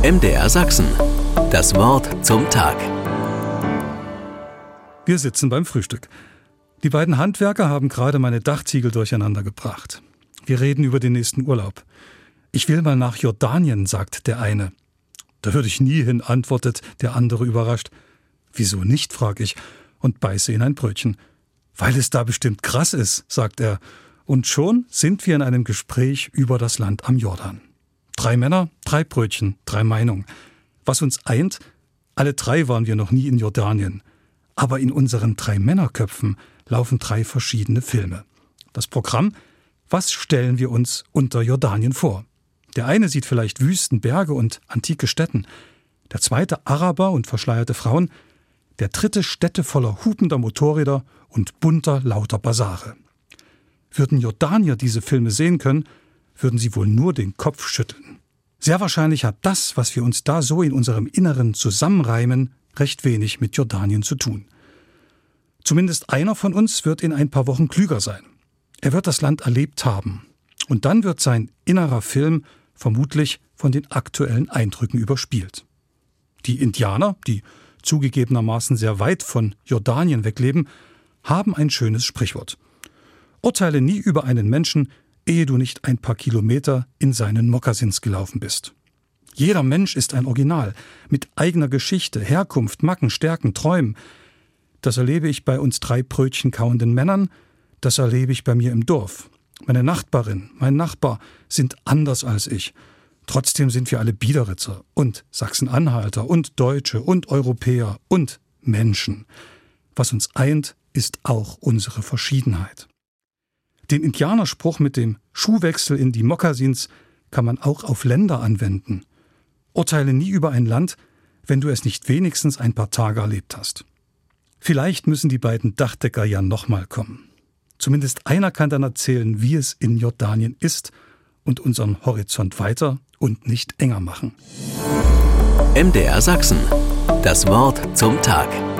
MDR Sachsen. Das Wort zum Tag. Wir sitzen beim Frühstück. Die beiden Handwerker haben gerade meine Dachziegel durcheinander gebracht. Wir reden über den nächsten Urlaub. Ich will mal nach Jordanien, sagt der eine. Da würde ich nie hin, antwortet der andere überrascht. Wieso nicht, frage ich und beiße in ein Brötchen. Weil es da bestimmt krass ist, sagt er. Und schon sind wir in einem Gespräch über das Land am Jordan. 3 Männer, 3 Brötchen, 3 Meinungen. Was uns eint, alle 3 waren wir noch nie in Jordanien. Aber in unseren 3 Männerköpfen laufen 3 verschiedene Filme. Das Programm: Was stellen wir uns unter Jordanien vor? Der eine sieht vielleicht Wüsten, Berge und antike Stätten. Der zweite Araber und verschleierte Frauen. Der dritte Städte voller hupender Motorräder und bunter, lauter Basare. Würden Jordanier diese Filme sehen können, würden sie wohl nur den Kopf schütteln. Sehr wahrscheinlich hat das, was wir uns da so in unserem Inneren zusammenreimen, recht wenig mit Jordanien zu tun. Zumindest einer von uns wird in ein paar Wochen klüger sein. Er wird das Land erlebt haben. Und dann wird sein innerer Film vermutlich von den aktuellen Eindrücken überspielt. Die Indianer, die zugegebenermaßen sehr weit von Jordanien wegleben, haben ein schönes Sprichwort. Urteile nie über einen Menschen, ehe du nicht ein paar Kilometer in seinen Mokassins gelaufen bist. Jeder Mensch ist ein Original, mit eigener Geschichte, Herkunft, Macken, Stärken, Träumen. Das erlebe ich bei uns 3 Brötchen kauenden Männern, das erlebe ich bei mir im Dorf. Meine Nachbarin, mein Nachbar sind anders als ich. Trotzdem sind wir alle Biederitzer und Sachsen-Anhalter und Deutsche und Europäer und Menschen. Was uns eint, ist auch unsere Verschiedenheit. Den Indianerspruch mit dem Schuhwechsel in die Mokassins kann man auch auf Länder anwenden. Urteile nie über ein Land, wenn du es nicht wenigstens ein paar Tage erlebt hast. Vielleicht müssen die beiden Dachdecker ja nochmal kommen. Zumindest einer kann dann erzählen, wie es in Jordanien ist und unseren Horizont weiter und nicht enger machen. MDR Sachsen. Das Wort zum Tag.